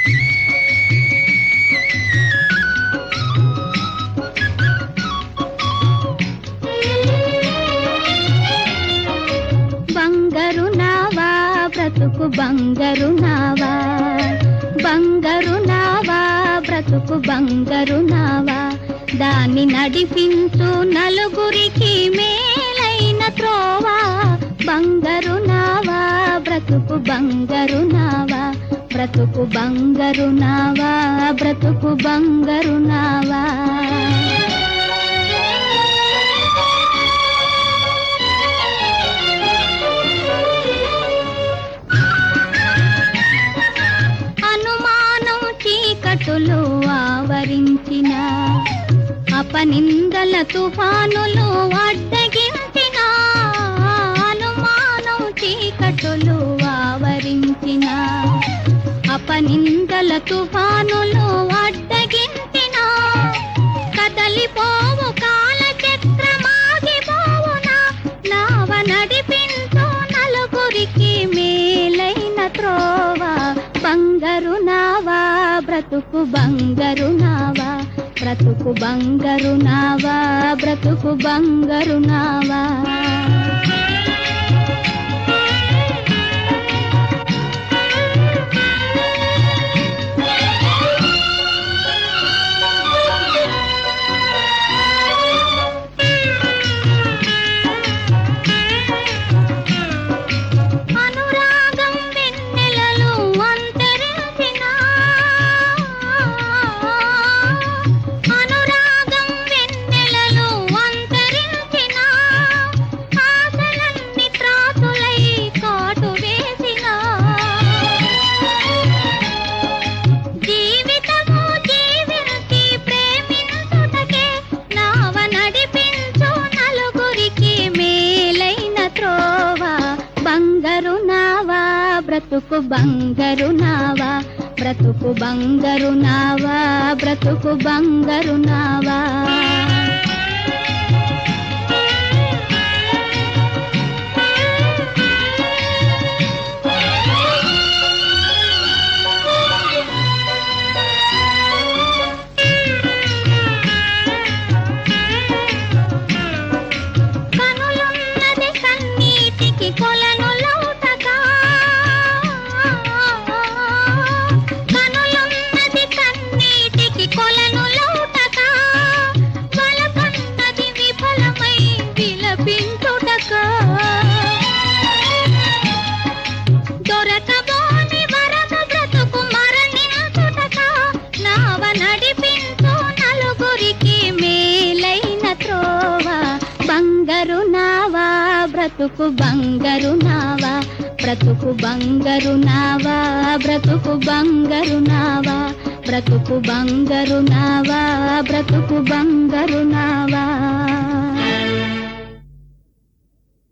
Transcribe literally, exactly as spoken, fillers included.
బంగారు నావా బ్రతుకు బంగారు నావా, బంగారు నావా బ్రతుకు బంగారు నావా, దాన్ని నడిపించు నలుగురికి మేలైన త్రోవా. బంగారు నావా బ్రతుకు బంగారు నావా, బ్రతుకు బంగారు నావా, బ్రతుకు బంగారు నావా. చీకటులు ఆవరించిన అపనిందల తుఫానులు అడ్డగించిన, అనుమానం చీకటులు ఆవరించిన అపనిందల తుఫానులు అడ్డగించిన, కదలిపోవు కాల చక్రమాగిపోవునా, నావ నడిపించు నలుగురికి మేలైన త్రోవా. బంగారు నావా బ్రతుకు బంగారు నావా, బ్రతుకు బంగారు నావా, బ్రతుకు బంగారు నావా. బ్రతుకు బంగారు నావా, బ్రతుకు బంగారు నావా, బ్రతుకు బంగారు నావా. కనులున్నది కన్నీటికి కొలను దొరకబోని వరద బ్రతుకు మరణించుటక, నావ నడిపించు నలుగురికి మేలైన త్రోవా. బంగారు నావా బ్రతుకు బంగారు నావా, బ్రతుకు బంగారు నావా, బ్రతుకు బంగారు నావా, బ్రతుకు బంగారు నావా, బ్రతుకు బంగారు నావా.